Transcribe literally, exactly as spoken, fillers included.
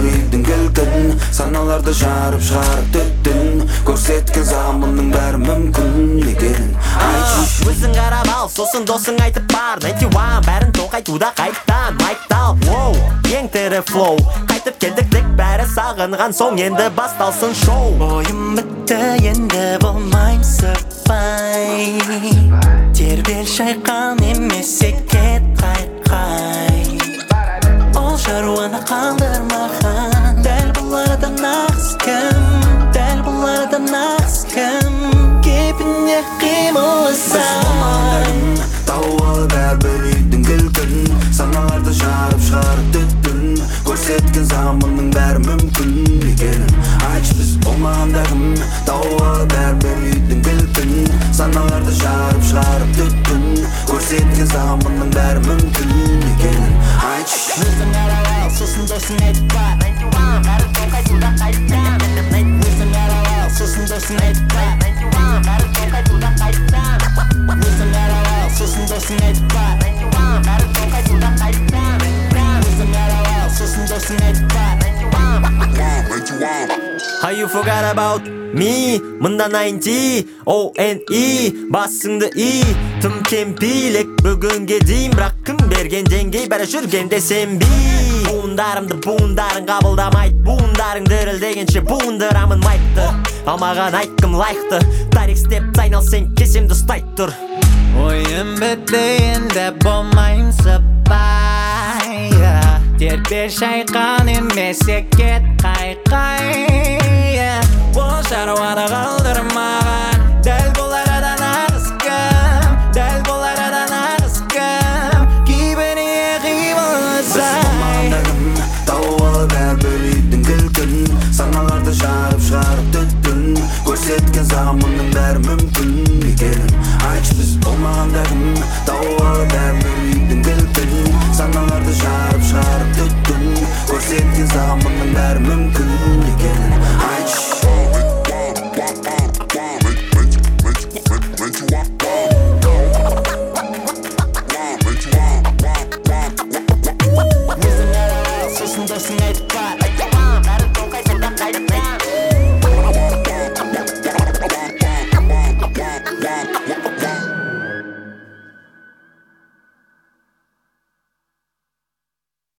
бәрбір үйдің кілтін, саналарды жарып шығарып түттін, көрсеткен заманның бәрі мүмкін екенін айтшы. Өзің қарап ал, сосын досың айтып бар ninety one бәрін тоқайтуда қайттан майктал. Воу, ең тірі флоу, қайтып келдік дек бәрі сағынған соң енді басталсын шоу. Ойым бітті енді болмайм сырпай, тербел шайқан емесе кет қайқай. Ол шаруаны қалдырмаған, дәл бұларда нағыз кім, дәл бұларда нағыз кім, кепіне қимылысай. Тауып алып әрбір үйдің кілтін, саналарды жарып шығарып түттін, көрсеткен заманның бәрі мүмкін екенін айтшы. Біз болмағанда кім? Тауып алып әрбір үйдің кілтін, саналарды жарып шығарып түттін, көрсеткен заманның бәрі мүмкін екенін айтшы. Өзің қарап ал, сосын досың айтып бар ninety one бәрін тоқайтуда қайттан. Өзің қарап ал, сосын досың айтып бар ninety one бәрін тоқайтуда қайттан. Өзің қарап ал, сосын досың айтып бар ninety one бәрін тоқайтуда қайттан. Өзің қарап ал, сосын досың айтып бар ninety one. How you forgot about me? Мында ninety O N E басыңды и тым кемпилік бүгінге дейін, бірақ кім берген деңгей бәрі жүргенде сенбей. Буындарымды буындарың қабылдамайды, буындарың дірілдегенше буындырамын майтты. Алмаған айт кім лайықты, тарих степ тайнал сен кесемді ұстай тұр. Ойым бітті енді болмайм сыпай, тербел шайқан емесе кет қайқай. Ол шаруаны